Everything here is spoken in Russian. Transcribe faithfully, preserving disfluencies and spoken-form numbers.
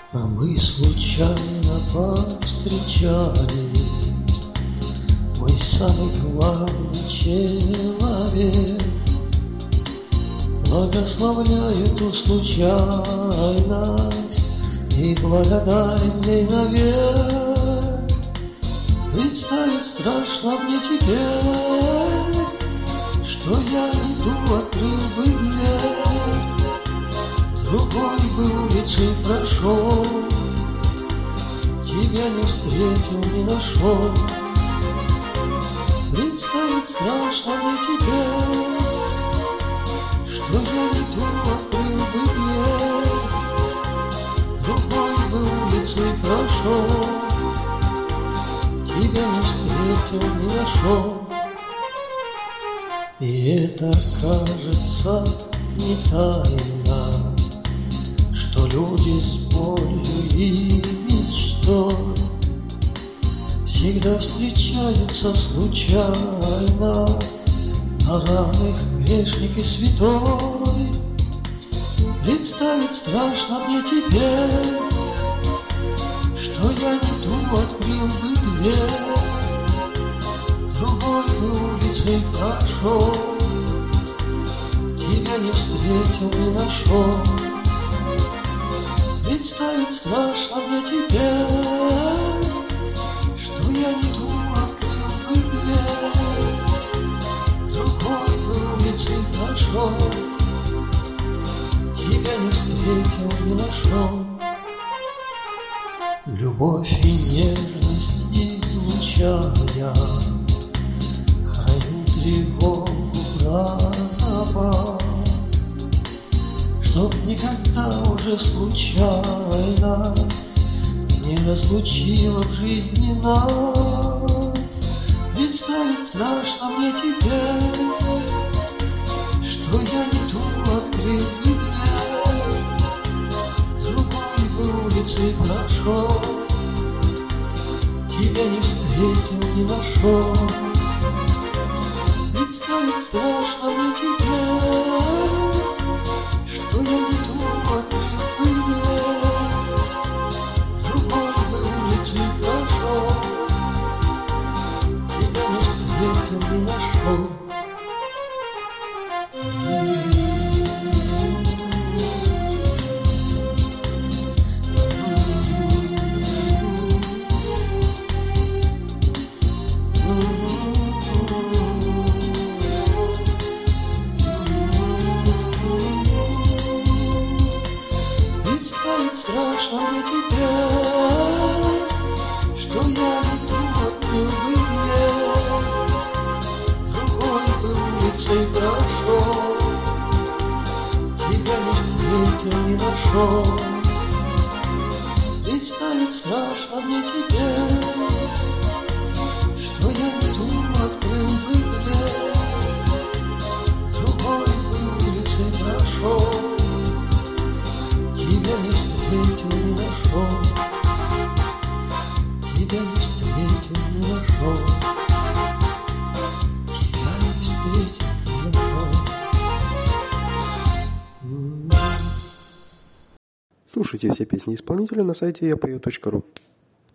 А мы случайно повстречались, мой самый главный человек. Благословляю эту случайность и благодарен ей навек. Представить страшно мне теперь, что я иду, открыл бы дверь, другой бы улицей прошел, тебя не встретил, не нашел. Представить страшно мне теперь, что я иду, открыл бы дверь, другой бы улицей прошел, тебя не встретил, не нашел. И это, кажется, не тайна, что люди с болью и мечтой всегда встречаются случайно, на равных грешник и святой. Представить страшно мне теперь, что я иду, открыл бы дверь, другой бы улицей прошел, тебя не встретил, не нашел. Представить страшно мне теперь, что я иду, открыл бы дверь, другой бы улицей прошел, тебя не встретил, не нашел. Любовь и нежность излучая, храню тревогу про запас, чтоб никогда уже случайность не разлучила в жизни нас. Представить страшно мне теперь, что я иду, открыл бы дверь, другой бы улицей прошел, тебя не встретил, не нашел. Представить страшно мне теперь, что я иду, открыл бы дверь, другой бы улицей прошел, тебя не встретил, не нашел. Представить страшно мне теперь, что я иду, открыл бы дверь, другой бы улицей прошел, тебя не встретил, не нашел. Представить страшно мне теперь, что я иду, открыл бы дверь, другой бы улицей прошел, тебя не встретил, не нашел, тебя не встретил, не нашел, тебя не встретил, не нашел. Слушайте все песни исполнителя на сайте я пою точка ру.